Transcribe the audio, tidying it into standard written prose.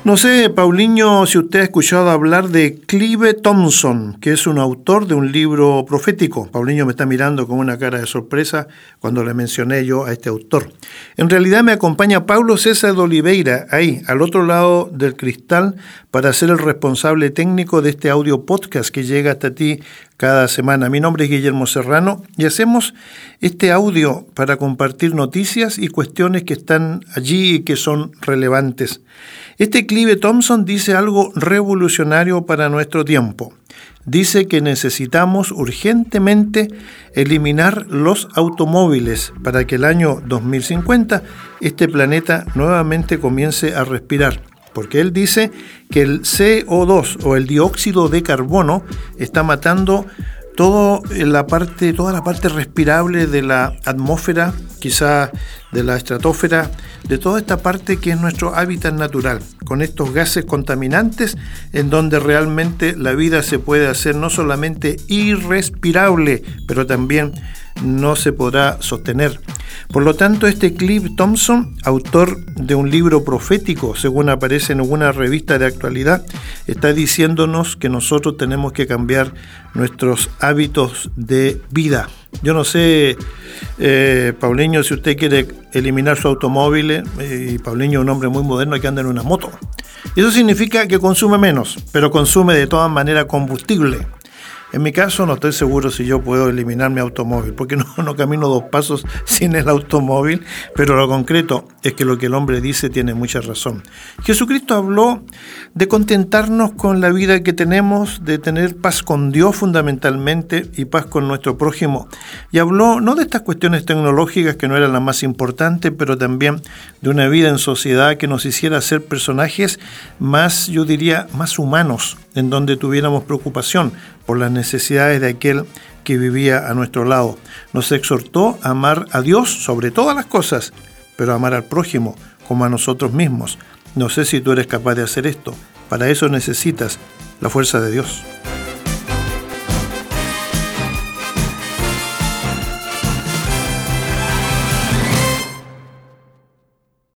No sé, Paulinho, si usted ha escuchado hablar de Clive Thompson, que es un autor de un libro profético. Paulinho me está mirando con una cara de sorpresa cuando le mencioné yo a este autor. En realidad me acompaña Paulo César de Oliveira, ahí, al otro lado del cristal, para ser el responsable técnico de este audio podcast que llega hasta ti cada semana. Mi nombre es Guillermo Serrano y hacemos este audio para compartir noticias y cuestiones que están allí y que son relevantes. Este Clive Thompson dice algo revolucionario para nuestro tiempo. Dice que necesitamos urgentemente eliminar los automóviles para que el año 2050 este planeta nuevamente comience a respirar. Porque él dice que el CO2 o el dióxido de carbono está matando toda la parte respirable de la atmósfera, quizá de la estratosfera, de toda esta parte que es nuestro hábitat natural, con estos gases contaminantes en donde realmente la vida se puede hacer no solamente irrespirable, pero también no se podrá sostener. Por lo tanto, este Clive Thompson, autor de un libro profético, según aparece en alguna revista de actualidad, está diciéndonos que nosotros tenemos que cambiar nuestros hábitos de vida. Yo no sé, Paulinho, si usted quiere eliminar su automóvil, y Paulinho es un hombre muy moderno que anda en una moto. Eso significa que consume menos, pero consume de todas maneras combustible. En mi caso no estoy seguro si yo puedo eliminar mi automóvil, porque no camino 2 pasos sin el automóvil, pero lo concreto es que lo que el hombre dice tiene mucha razón. Jesucristo habló de contentarnos con la vida que tenemos, de tener paz con Dios fundamentalmente y paz con nuestro prójimo. Y habló no de estas cuestiones tecnológicas que no eran las más importantes, pero también de una vida en sociedad que nos hiciera ser personajes más, yo diría, más humanos, en donde tuviéramos preocupación por las necesidades de aquel que vivía a nuestro lado. Nos exhortó a amar a Dios sobre todas las cosas, pero a amar al prójimo como a nosotros mismos. No sé si tú eres capaz de hacer esto. Para eso necesitas la fuerza de Dios.